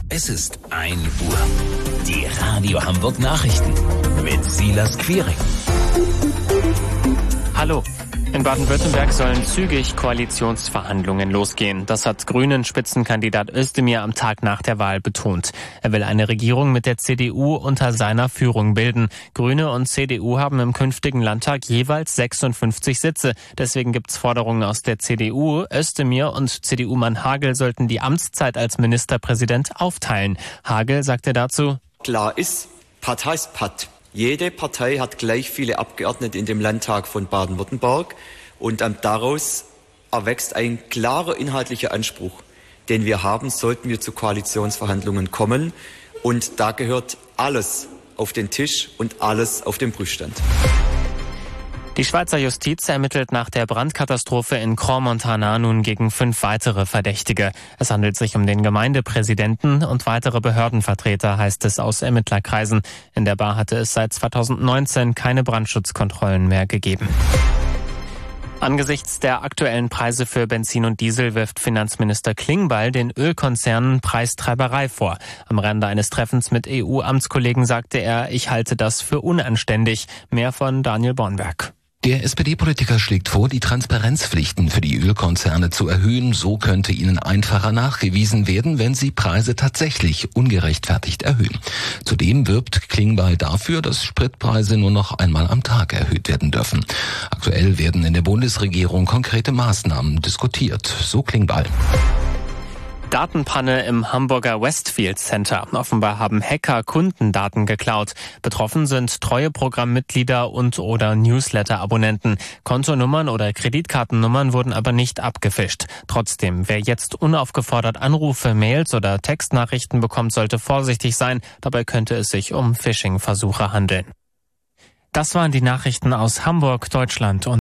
Es ist 1 Uhr. Die Radio Hamburg Nachrichten mit Silas Quiring. Hallo. In Baden-Württemberg sollen zügig Koalitionsverhandlungen losgehen. Das hat Grünen-Spitzenkandidat Özdemir am Tag nach der Wahl betont. Er will eine Regierung mit der CDU unter seiner Führung bilden. Grüne und CDU haben im künftigen Landtag jeweils 56 Sitze. Deswegen gibt's Forderungen aus der CDU. Özdemir und CDU-Mann Hagel sollten die Amtszeit als Ministerpräsident aufteilen. Hagel sagte dazu: Klar ist, Patt heißt Patt. Jede Partei hat gleich viele Abgeordnete in dem Landtag von Baden-Württemberg und daraus erwächst ein klarer inhaltlicher Anspruch, den wir haben, sollten wir zu Koalitionsverhandlungen kommen. Und da gehört alles auf den Tisch und alles auf den Prüfstand. Die Schweizer Justiz ermittelt nach der Brandkatastrophe in Crans-Montana nun gegen 5 weitere Verdächtige. Es handelt sich um den Gemeindepräsidenten und weitere Behördenvertreter, heißt es aus Ermittlerkreisen. In der Bar hatte es seit 2019 keine Brandschutzkontrollen mehr gegeben. Angesichts der aktuellen Preise für Benzin und Diesel wirft Finanzminister Klingbeil den Ölkonzernen Preistreiberei vor. Am Rande eines Treffens mit EU-Amtskollegen sagte er, ich halte das für unanständig. Mehr von Daniel Bornberg. Der SPD-Politiker schlägt vor, die Transparenzpflichten für die Ölkonzerne zu erhöhen. So könnte ihnen einfacher nachgewiesen werden, wenn sie Preise tatsächlich ungerechtfertigt erhöhen. Zudem wirbt Klingbeil dafür, dass Spritpreise nur noch einmal am Tag erhöht werden dürfen. Aktuell werden in der Bundesregierung konkrete Maßnahmen diskutiert, so Klingbeil. Datenpanne im Hamburger Westfield Center. Offenbar haben Hacker Kundendaten geklaut. Betroffen sind Treueprogrammmitglieder und/oder Newsletter-Abonnenten. Kontonummern oder Kreditkartennummern wurden aber nicht abgefischt. Trotzdem, wer jetzt unaufgefordert Anrufe, Mails oder Textnachrichten bekommt, sollte vorsichtig sein. Dabei könnte es sich um Phishing-Versuche handeln. Das waren die Nachrichten aus Hamburg, Deutschland und